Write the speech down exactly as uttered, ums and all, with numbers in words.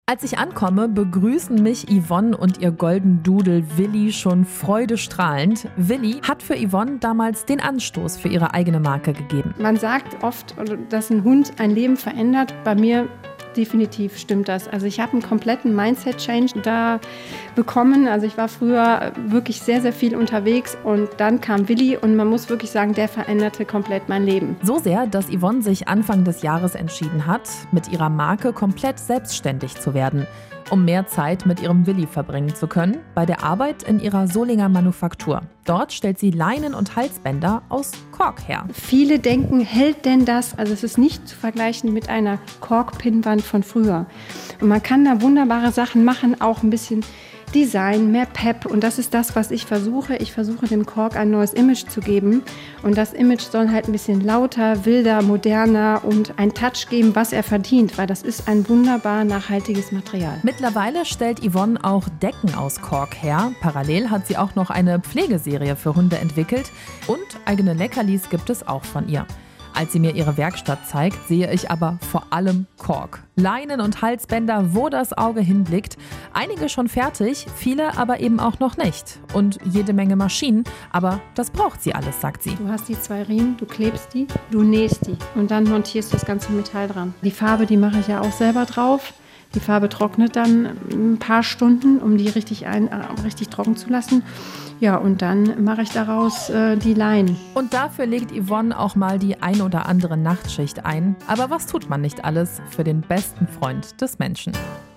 Als ich ankomme, begrüßen mich Yvonne und ihr Golden Doodle Willi schon freudestrahlend. Willi hat für Yvonne damals den Anstoß für ihre eigene Marke gegeben. Man sagt oft, dass ein Hund ein Leben verändert. Bei mir definitiv stimmt das. Also ich habe einen kompletten Mindset-Change da bekommen. Also ich war früher wirklich sehr, sehr viel unterwegs und dann kam Willi und man muss wirklich sagen, der veränderte komplett mein Leben. So sehr, dass Yvonne sich Anfang des Jahres entschieden hat, mit ihrer Marke komplett selbstständig zu werden, um mehr Zeit mit ihrem Willi verbringen zu können, bei der Arbeit in ihrer Solinger Manufaktur. Dort stellt sie Leinen und Halsbänder aus Kork her. Viele denken, hält denn das? Also es ist nicht zu vergleichen mit einer Korkpinnwand von früher. Und man kann da wunderbare Sachen machen, auch ein bisschen Design, mehr Pep. Und das ist das, was ich versuche. Ich versuche dem Kork ein neues Image zu geben. Und das Image soll halt ein bisschen lauter, wilder, moderner und einen Touch geben, was er verdient. Weil das ist ein wunderbar nachhaltiges Material. Mittlerweile stellt Yvonne auch Decken aus Kork her. Parallel hat sie auch noch eine Pflegeserie für Hunde entwickelt. Und eigene Leckerlis gibt es auch von ihr. Als sie mir ihre Werkstatt zeigt, sehe ich aber vor allem Kork. Leinen und Halsbänder, wo das Auge hinblickt. Einige schon fertig, viele aber eben auch noch nicht. Und jede Menge Maschinen, aber das braucht sie alles, sagt sie. Du hast die zwei Riemen, du klebst die, du nähst die und dann montierst du das ganze Metall dran. Die Farbe, die mache ich ja auch selber drauf. Die Farbe trocknet dann ein paar Stunden, um die richtig, ein, äh, richtig trocken zu lassen. Ja, und dann mache ich daraus äh, die Leinen. Und dafür legt Yvonne auch mal die ein oder andere Nachtschicht ein. Aber was tut man nicht alles für den besten Freund des Menschen?